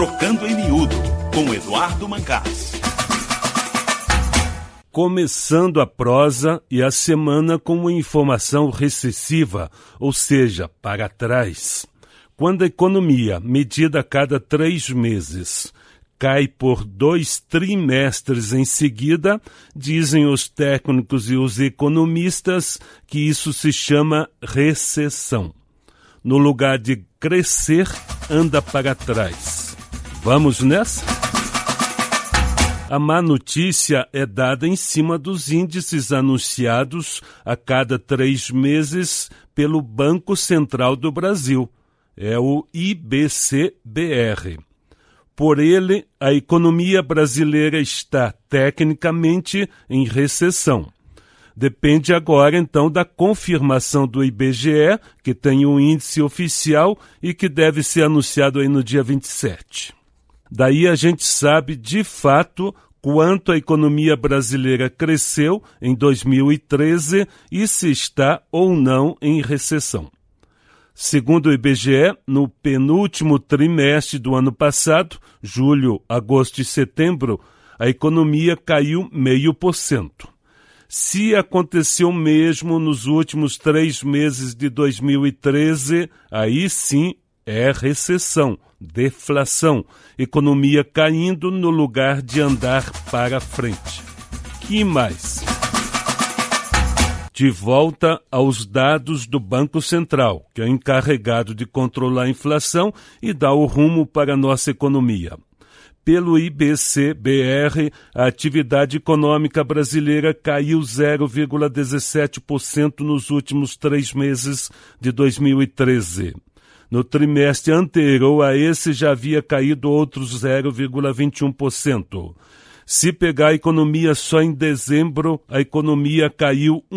Trocando em Miúdo, com Eduardo Mancás. Começando a prosa e a semana com uma informação recessiva, ou seja, para trás. Quando a economia, medida a cada 3 meses, cai por 2 trimestres em seguida, dizem os técnicos e os economistas que isso se chama recessão. No lugar de crescer, anda para trás. Vamos nessa? A má notícia é dada em cima dos índices anunciados a cada 3 meses pelo Banco Central do Brasil. É o IBC-BR. Por ele, a economia brasileira está, tecnicamente, em recessão. Depende agora, então, da confirmação do IBGE, que tem um índice oficial e que deve ser anunciado aí no dia 27. Daí a gente sabe, de fato, quanto a economia brasileira cresceu em 2013 e se está ou não em recessão. Segundo o IBGE, no penúltimo trimestre do ano passado, julho, agosto e setembro, a economia caiu 0,5%. Se aconteceu mesmo nos últimos 3 meses de 2013, aí sim é recessão, deflação, economia caindo no lugar de andar para frente. Que mais? De volta aos dados do Banco Central, que é encarregado de controlar a inflação e dar o rumo para a nossa economia. Pelo IBC-BR, a atividade econômica brasileira caiu 0,17% nos últimos 3 meses de 2013. No trimestre anterior a esse já havia caído outros 0,21%. Se pegar a economia só em dezembro, a economia caiu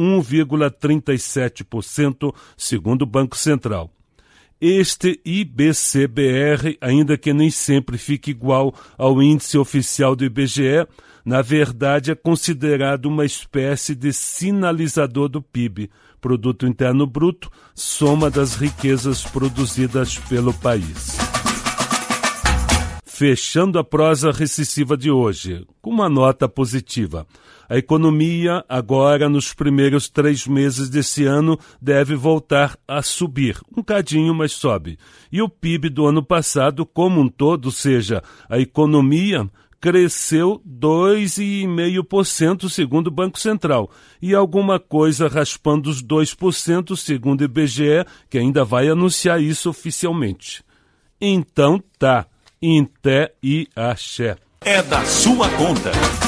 1,37%, segundo o Banco Central. Este IBC-BR, ainda que nem sempre fique igual ao índice oficial do IBGE, na verdade é considerado uma espécie de sinalizador do PIB, Produto Interno Bruto, soma das riquezas produzidas pelo país. Fechando a prosa recessiva de hoje, com uma nota positiva. A economia, agora nos primeiros 3 meses desse ano, deve voltar a subir. Um cadinho, mas sobe. E o PIB do ano passado, como um todo, ou seja, a economia cresceu 2,5%, segundo o Banco Central. E alguma coisa raspando os 2%, segundo o IBGE, que ainda vai anunciar isso oficialmente. Então tá. Em té e axé. É da sua conta.